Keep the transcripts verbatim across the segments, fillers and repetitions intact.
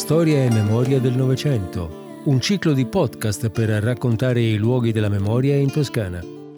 Storia e memoria del Novecento, un ciclo di podcast per raccontare i luoghi della memoria in Toscana.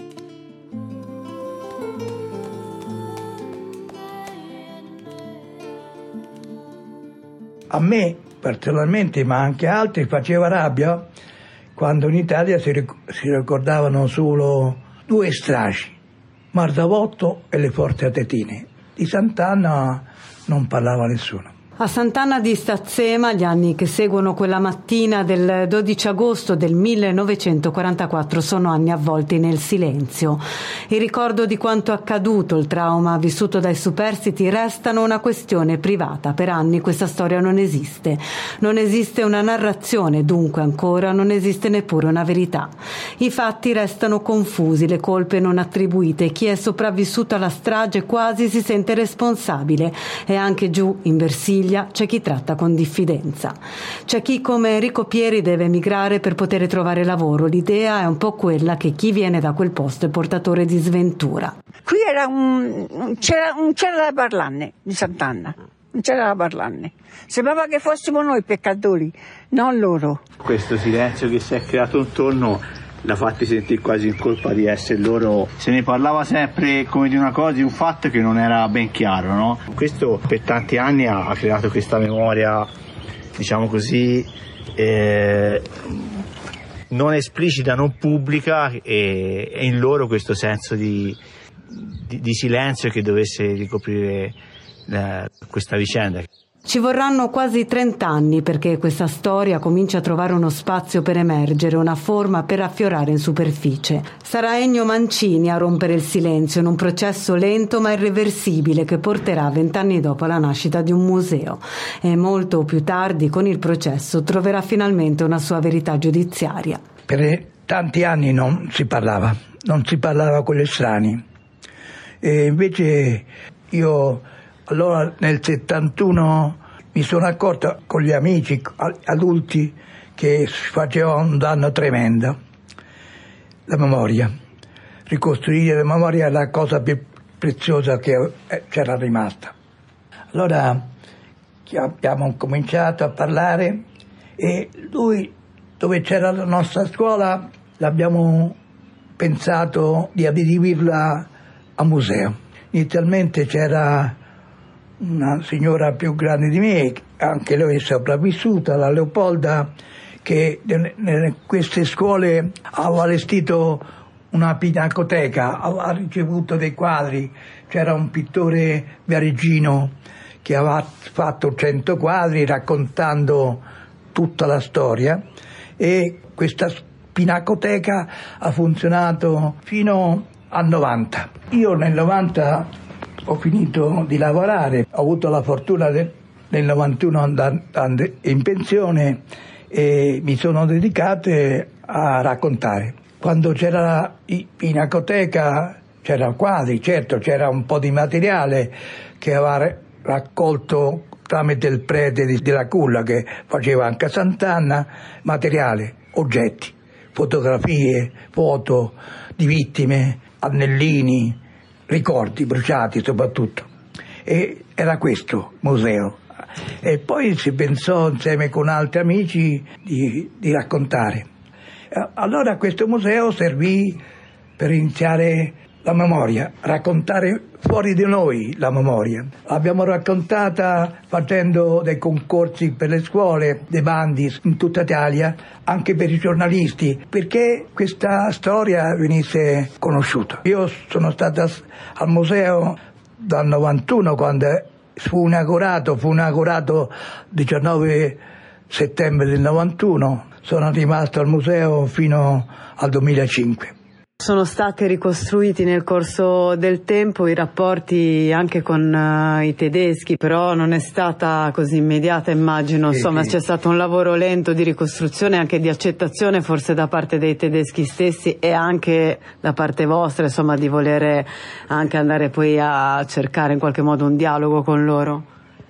A me personalmente, ma anche a altri, faceva rabbia quando in Italia si, ric- si ricordavano solo due stragi, Marzavotto e le Forze Atetine. Di Sant'Anna non parlava nessuno. A Sant'Anna di Stazzema, gli anni che seguono quella mattina del dodici agosto del millenovecentoquarantaquattro sono anni avvolti nel silenzio. Il ricordo di quanto accaduto, il trauma vissuto dai superstiti restano una questione privata. Per anni questa storia non esiste. Non esiste una narrazione, dunque ancora non esiste neppure una verità. I fatti restano confusi, le colpe non attribuite. Chi è sopravvissuto alla strage quasi si sente responsabile e anche giù in Versilia c'è chi tratta con diffidenza. C'è chi come Enrico Pieri deve emigrare per poter trovare lavoro. L'idea è un po' quella che chi viene da quel posto è portatore di sventura. Qui era un, c'era, un, c'era da parlarne di Sant'Anna, non c'era da parlarne. Sembrava che fossimo noi peccatori, non loro. Questo silenzio che si è creato intorno l'ha fatti sentire quasi in colpa di essere loro. Se ne parlava sempre come di una cosa, di un fatto che non era ben chiaro, no? Questo per tanti anni ha, ha creato questa memoria, diciamo così, eh, non esplicita, non pubblica, e, e in loro questo senso di, di, di silenzio che dovesse ricoprire eh, questa vicenda. Ci vorranno quasi trent'anni perché questa storia comincia a trovare uno spazio per emergere, una forma per affiorare in superficie. Sarà Ennio Mancini a rompere il silenzio in un processo lento ma irreversibile che porterà vent'anni dopo alla nascita di un museo. E molto più tardi, con il processo, troverà finalmente una sua verità giudiziaria. Per tanti anni non si parlava, non si parlava con gli estranei. E invece io... Allora nel settantuno mi sono accorto con gli amici adulti che si faceva un danno tremendo. La memoria. Ricostruire la memoria è la cosa più preziosa che c'era rimasta. Allora abbiamo cominciato a parlare e lui, dove c'era la nostra scuola, l'abbiamo pensato di adibirla a museo. Inizialmente c'era una signora più grande di me, anche lei è sopravvissuta, la Leopolda, che in queste scuole aveva allestito una pinacoteca, aveva ricevuto dei quadri. C'era un pittore viareggino che aveva fatto cento quadri raccontando tutta la storia, e questa pinacoteca ha funzionato fino al novanta. Io nel novanta ho finito di lavorare, ho avuto la fortuna del, nel novantuno andare in pensione e mi sono dedicato a raccontare. Quando c'era la pinacoteca c'erano quadri, certo c'era un po' di materiale che aveva raccolto tramite il prete di, della Culla che faceva anche a Sant'Anna, materiale, oggetti, fotografie, foto di vittime, annellini, ricordi bruciati soprattutto, e era questo museo. E poi si pensò insieme con altri amici di, di raccontare. Allora questo museo servì per iniziare la memoria, raccontare fuori di noi la memoria. L'abbiamo raccontata facendo dei concorsi per le scuole, dei bandi in tutta Italia, anche per i giornalisti, perché questa storia venisse conosciuta. Io sono stata al museo dal novantuno, quando fu inaugurato, fu inaugurato diciannove settembre del novantuno, sono rimasto al museo fino al duemilacinque. Sono stati ricostruiti nel corso del tempo i rapporti anche con uh, i tedeschi, però non è stata così immediata, immagino. Sì, insomma, sì. C'è stato un lavoro lento di ricostruzione, anche di accettazione forse da parte dei tedeschi stessi e anche da parte vostra, insomma, di volere anche andare poi a cercare in qualche modo un dialogo con loro.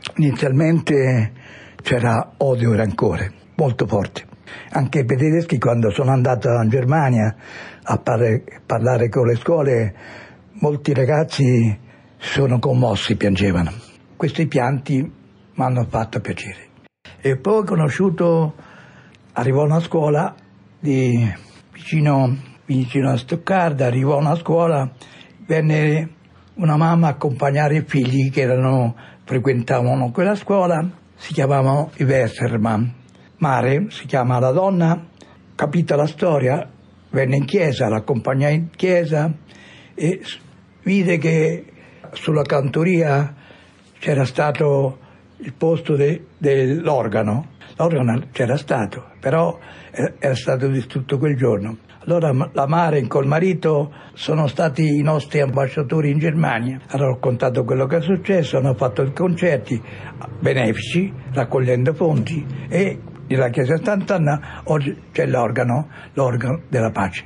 Inizialmente c'era odio e rancore molto forte. Anche per i tedeschi, quando sono andato in Germania a par- parlare con le scuole, molti ragazzi sono commossi, piangevano. Questi pianti mi hanno fatto piacere. E poi ho conosciuto, arrivò a una scuola di vicino, vicino a Stoccarda, arrivò a una scuola, venne una mamma a accompagnare i figli che erano, frequentavano quella scuola, si chiamavano i Westermann. Mare si chiama la donna, capita la storia, venne in chiesa, l'accompagnai in chiesa e vide che sulla cantoria c'era stato il posto de, dell'organo. L'organo c'era stato, però era stato distrutto quel giorno. Allora la Mare col marito sono stati i nostri ambasciatori in Germania, hanno raccontato quello che è successo, hanno fatto concerti benefici raccogliendo fondi e nella chiesa Sant'Anna oggi c'è l'organo, l'organo della pace.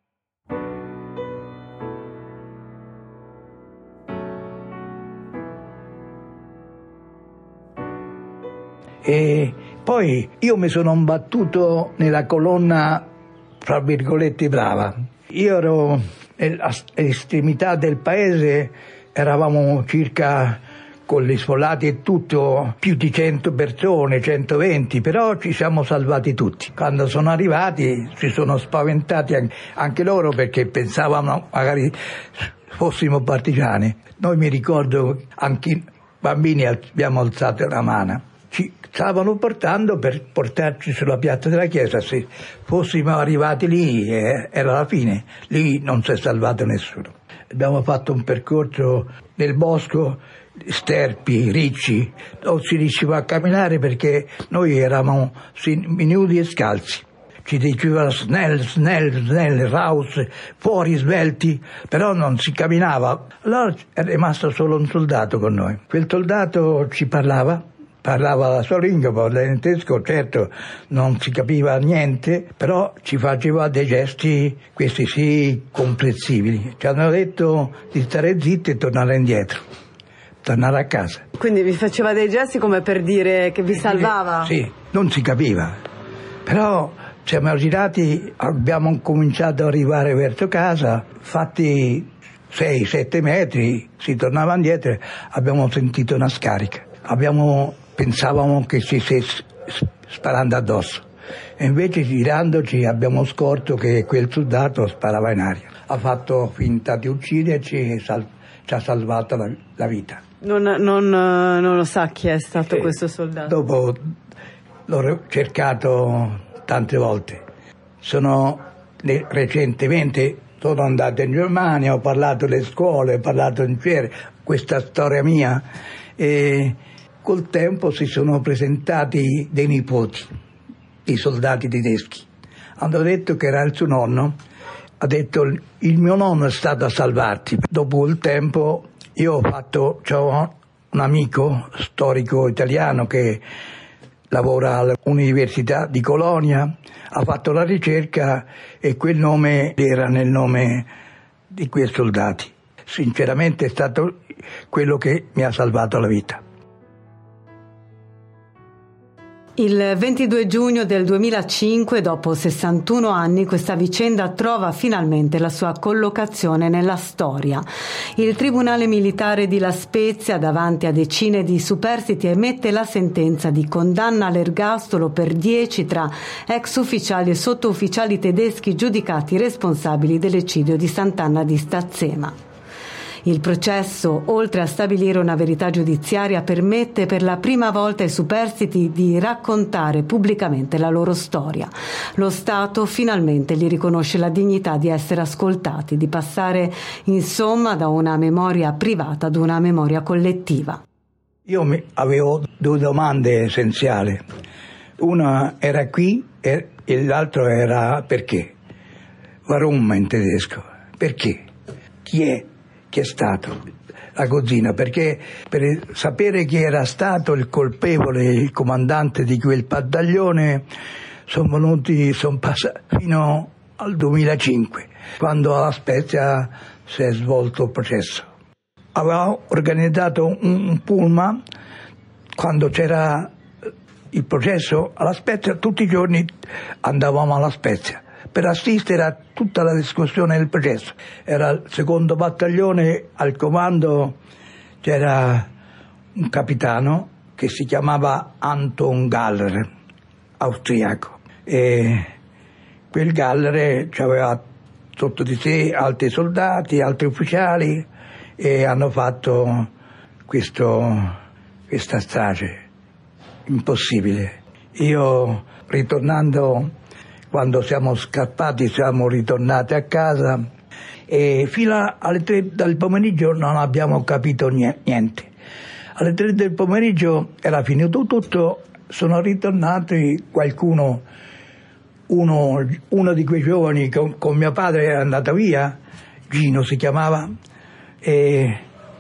E poi io mi sono imbattuto nella colonna, fra virgolette, brava. Io ero all'estremità del paese, eravamo circa, con gli sfollati e tutto, più di cento persone, centoventi, però ci siamo salvati tutti. Quando sono arrivati si sono spaventati anche loro perché pensavano magari fossimo partigiani. Noi, mi ricordo, anche i bambini abbiamo alzato la mano. Ci stavano portando per portarci sulla piazza della chiesa. Se fossimo arrivati lì eh, era la fine, lì non si è salvato nessuno. Abbiamo fatto un percorso nel bosco, sterpi, ricci, non si riusciva a camminare perché noi eravamo minudi e scalzi. Ci diceva snell, snell, snell, raus, fuori svelti, però non si camminava. Allora è rimasto solo un soldato con noi. Quel soldato ci parlava, parlava la sua lingua, parlava in tedesco, certo non si capiva niente, però ci faceva dei gesti, questi sì, comprensibili. Ci hanno detto di stare zitti e tornare indietro, tornare a casa. Quindi vi faceva dei gesti come per dire che vi salvava? Sì, non si capiva, però siamo girati, abbiamo cominciato ad arrivare verso casa, fatti sei sette metri, si tornava indietro, abbiamo sentito una scarica. Abbiamo, pensavamo che ci stesse sparando addosso e invece girandoci abbiamo scorto che quel soldato sparava in aria. Ha fatto finta di ucciderci e sal- ci ha salvato la, la vita. Non, non, non lo sa chi è stato eh, questo soldato? Dopo l'ho cercato tante volte. Sono recentemente sono andato in Germania, ho parlato alle scuole, ho parlato in fiere, questa storia mia, e col tempo si sono presentati dei nipoti di soldati tedeschi. Hanno detto che era il suo nonno, ha detto il mio nonno è stato a salvarti. Dopo il tempo io ho fatto, c'ho un amico storico italiano che lavora all'Università di Colonia, ha fatto la ricerca e quel nome era nel nome di quei soldati. Sinceramente è stato quello che mi ha salvato la vita. Il ventidue giugno del duemilacinque, dopo sessantuno anni, questa vicenda trova finalmente la sua collocazione nella storia. Il Tribunale Militare di La Spezia, davanti a decine di superstiti, emette la sentenza di condanna all'ergastolo per dieci tra ex ufficiali e sottufficiali tedeschi giudicati responsabili dell'eccidio di Sant'Anna di Stazzema. Il processo, oltre a stabilire una verità giudiziaria, permette per la prima volta ai superstiti di raccontare pubblicamente la loro storia. Lo Stato finalmente gli riconosce la dignità di essere ascoltati, di passare insomma da una memoria privata ad una memoria collettiva. Io mi avevo due domande essenziali. Una era qui e l'altra era perché. Warum in tedesco. Perché? Chi è? Chi è stato la Gozzina? Perché per sapere chi era stato il colpevole, il comandante di quel battaglione, sono venuti, sono passati fino al duemilacinque, quando a La Spezia si è svolto il processo. Avevo organizzato un pullman quando c'era il processo a La Spezia, tutti i giorni andavamo a La Spezia per assistere a tutta la discussione del processo. Era il secondo battaglione, al comando c'era un capitano che si chiamava Anton Galler, austriaco. E quel Galler aveva sotto di sé altri soldati, altri ufficiali, e hanno fatto questo, questa strage impossibile. Io, ritornando, quando siamo scappati, siamo ritornati a casa e fino alle tre del pomeriggio non abbiamo capito niente. Alle tre del pomeriggio era finito tutto, sono ritornati, qualcuno, uno, uno di quei giovani con, con mio padre era andato via, Gino si chiamava, e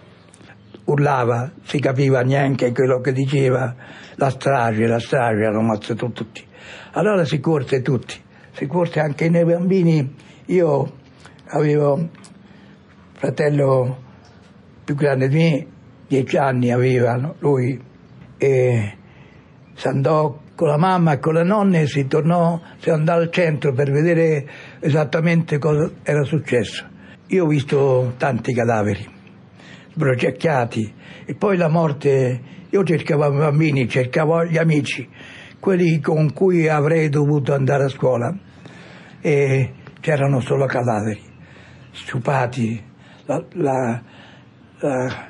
urlava, si capiva neanche quello che diceva, la strage, la strage, hanno ammazzato tutti. Allora si corse tutti, si corse anche nei bambini. Io avevo fratello più grande di me, dieci anni aveva lui, e si andò con la mamma e con le nonne, si tornò, si andò al centro per vedere esattamente cosa era successo. Io ho visto tanti cadaveri, sbrocciacchiati, e poi la morte. Io cercavo i bambini, cercavo gli amici, quelli con cui avrei dovuto andare a scuola, e c'erano solo cadaveri, stupati. La, la, la,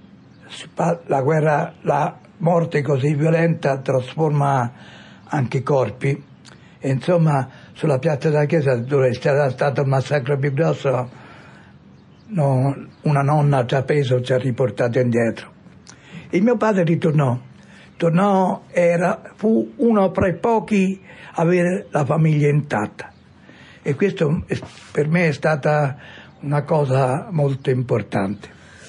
la guerra, la morte così violenta trasforma anche corpi, e insomma sulla piazza della chiesa, dove c'era stato il massacro più grosso, no, una nonna ci ha preso, ci ha riportato indietro. E mio padre ritornò, tornò, era, fu uno tra i pochi a avere la famiglia intatta, e questo per me è stata una cosa molto importante.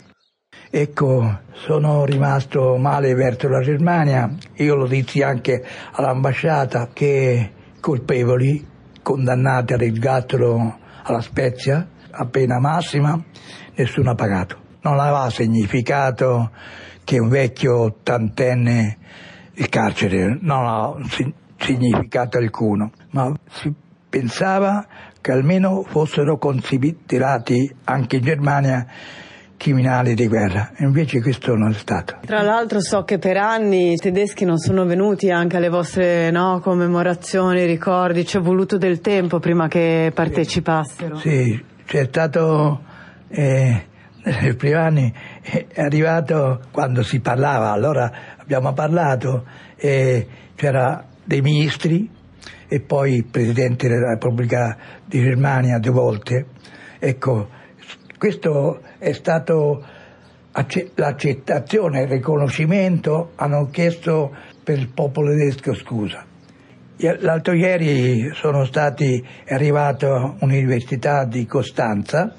Ecco, sono rimasto male verso la Germania. Io lo dissi anche all'ambasciata che colpevoli, condannati all'ergastolo alla Spezia, a pena massima, nessuno ha pagato. Non aveva significato che un vecchio ottantenne, il carcere, non ha significato alcuno, ma si pensava che almeno fossero considerati anche in Germania criminali di guerra, invece questo non è stato. Tra l'altro so che per anni i tedeschi non sono venuti anche alle vostre, no, commemorazioni, ricordi, ci è voluto del tempo prima che partecipassero. Sì, c'è stato, eh, nei primi anni è arrivato quando si parlava, allora abbiamo parlato, eh, c'era dei ministri e poi il Presidente della Repubblica di Germania due volte, ecco, questo è stato l'accettazione, il riconoscimento, hanno chiesto per il popolo tedesco scusa. L'altro ieri sono stati, è arrivato all'Università di Costanza,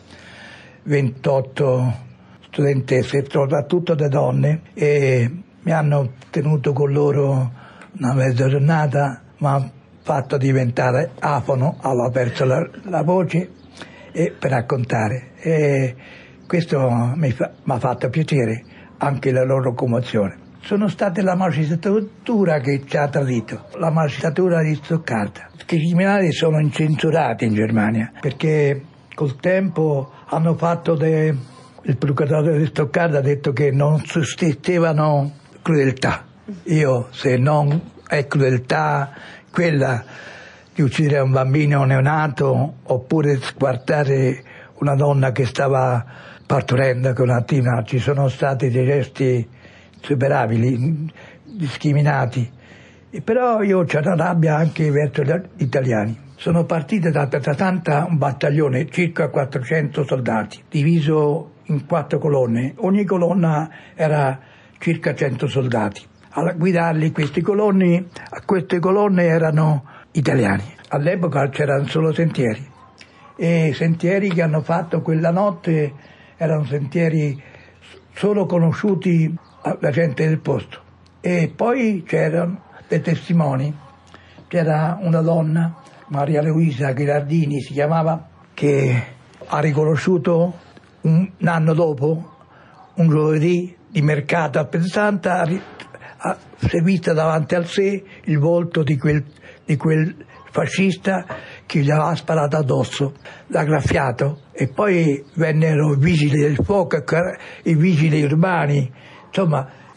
ventotto studentesse, soprattutto da donne, e mi hanno tenuto con loro una mezza giornata, mi hanno fatto diventare afono, avevo perso la, la voce, e per raccontare. E questo mi ha fatto piacere, anche la loro commozione. Sono state la magistratura che ci ha tradito, la magistratura di Stoccarda. I criminali sono incensurati in Germania, perché col tempo hanno fatto de... il procuratore di Stoccarda ha detto che non sussistevano crudeltà. Io, se non è crudeltà quella di uccidere un bambino neonato, oppure squartare una donna che stava partorendo con una tina, ci sono stati dei gesti insuperabili, discriminati. E però io c'ho una rabbia anche verso gli italiani. Sono partite da Pietrasanta un battaglione, circa quattrocento soldati, diviso in quattro colonne. Ogni colonna era circa cento soldati. A guidarli questi colonni, a queste colonne erano italiani. All'epoca c'erano solo sentieri, e sentieri che hanno fatto quella notte erano sentieri solo conosciuti alla gente del posto. E poi c'erano dei testimoni, c'era una donna, Maria Luisa Ghirardini si chiamava, che ha riconosciuto un anno dopo, un giovedì di mercato a Pietrasanta, ha visto davanti al sé il volto di quel, di quel fascista che gli aveva sparato addosso, l'ha graffiato, e poi vennero i vigili del fuoco, i vigili urbani, insomma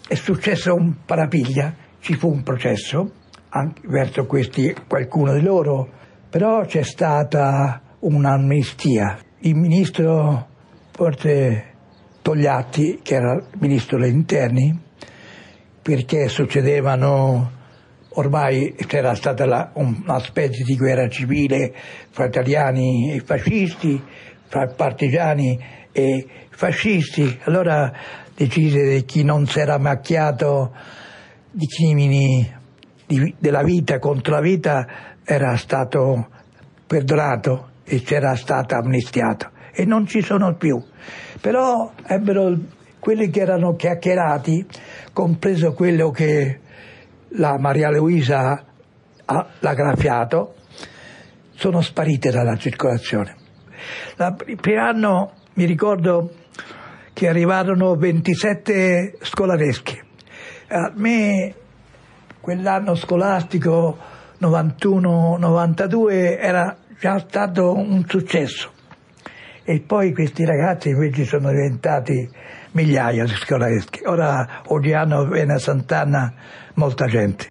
è successo un parapiglia, ci fu un processo anche verso questi, qualcuno di loro, però c'è stata un'amnistia. Il ministro forse Togliatti, che era il ministro degli interni, perché succedevano, ormai c'era stata la, una specie di guerra civile fra italiani e fascisti, fra partigiani e fascisti, allora decise che chi non si era macchiato di crimini di, della vita contro la vita era stato perdonato e c'era stato amnistiato, e non ci sono più. Però ebbero quelli che erano chiacchierati, compreso quello che la Maria Luisa ha, l'ha graffiato, sono sparite dalla circolazione. La, il primo anno mi ricordo che arrivarono ventisette scolaresche. A me quell'anno scolastico novantuno novantadue era già stato un successo, e poi questi ragazzi invece sono diventati migliaia di scolaresche. Ora ogni anno viene a Sant'Anna molta gente.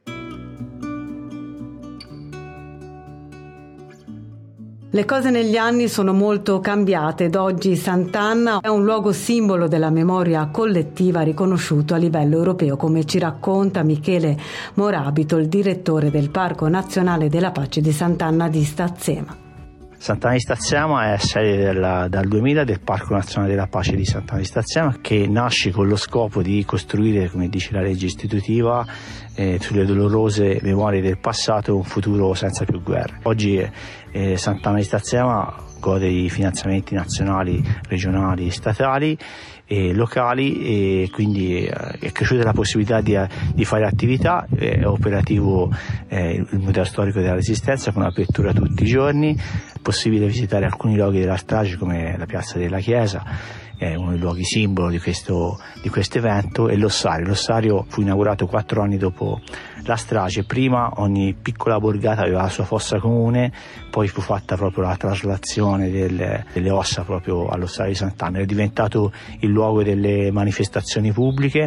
Le cose negli anni sono molto cambiate ed oggi Sant'Anna è un luogo simbolo della memoria collettiva riconosciuto a livello europeo, come ci racconta Michele Morabito, il direttore del Parco Nazionale della Pace di Sant'Anna di Stazzema. Sant'Anna di Stazzema è sede della, dal duemila del Parco Nazionale della Pace di Sant'Anna di Stazzema, che nasce con lo scopo di costruire, come dice la legge istitutiva, eh, sulle dolorose memorie del passato un futuro senza più guerre. Oggi eh, Sant'Anna di Stazzema gode di finanziamenti nazionali, regionali, statali e locali, e quindi è cresciuta la possibilità di, di fare attività. È operativo eh, il Museo Storico della Resistenza con apertura tutti i giorni, è possibile visitare alcuni luoghi della strage come la Piazza della Chiesa, è uno dei luoghi simbolo di questo di questo evento, e l'ossario. L'ossario fu inaugurato quattro anni dopo la strage. Prima ogni piccola borgata aveva la sua fossa comune, poi fu fatta proprio la traslazione delle, delle ossa proprio all'ossario di Sant'Anna. È diventato il luogo delle manifestazioni pubbliche,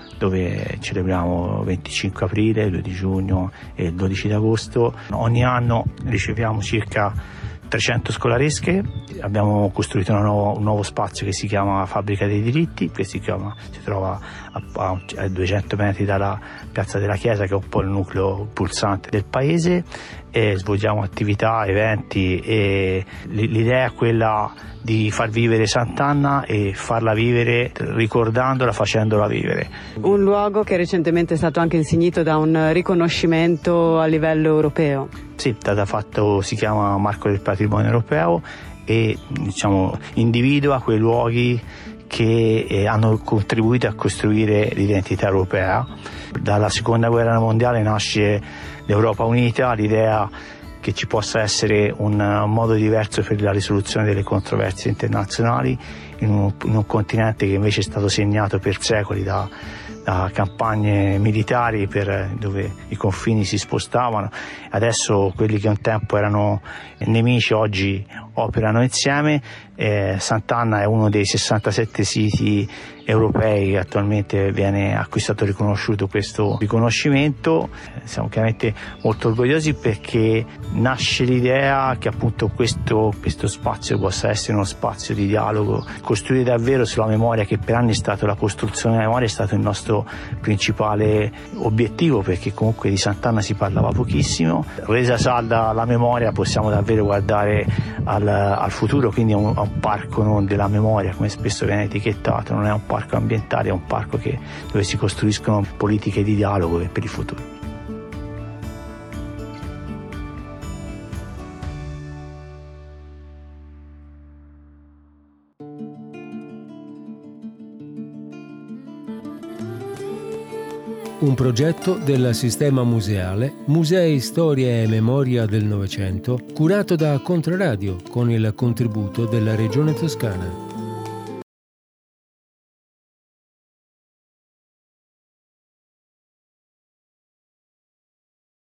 dove celebriamo il venticinque aprile, il due di giugno e il dodici d'agosto. Ogni anno riceviamo circa trecento scolaresche. Abbiamo costruito una nuovo, un nuovo spazio che si chiama Fabbrica dei Diritti, che si, chiama, si trova a, a, a duecento metri dalla Piazza della Chiesa, che è un po' il nucleo pulsante del paese, e svolgiamo attività, eventi, e l'idea è quella di far vivere Sant'Anna e farla vivere ricordandola, facendola vivere. Un luogo che recentemente è stato anche insignito da un riconoscimento a livello europeo. Sì, è stato fatto, si chiama Marco del Patrimonio Europeo, e diciamo individua quei luoghi che eh, hanno contribuito a costruire l'identità europea. Dalla seconda guerra mondiale nasce l'Europa unita, l'idea che ci possa essere un modo diverso per la risoluzione delle controversie internazionali in un, in un continente che invece è stato segnato per secoli da, da campagne militari, per, dove i confini si spostavano. Adesso quelli che un tempo erano nemici oggi operano insieme. Eh, Sant'Anna è uno dei sessantasette siti europei che attualmente viene acquistato e riconosciuto questo riconoscimento. Eh, siamo chiaramente molto orgogliosi, perché nasce l'idea che appunto questo, questo spazio possa essere uno spazio di dialogo, costruire davvero sulla memoria, che per anni è stato la costruzione della memoria, è stato il nostro principale obiettivo, perché comunque di Sant'Anna si parlava pochissimo. Resa salda la memoria, possiamo davvero guardare al, al futuro, quindi a un, a un parco non della memoria, come spesso viene etichettato. Non è un parco ambientale, è un parco che, dove si costruiscono politiche di dialogo per il futuro. Un progetto del sistema museale Musei, Storia e Memoria del Novecento, curato da Controradio con il contributo della Regione Toscana.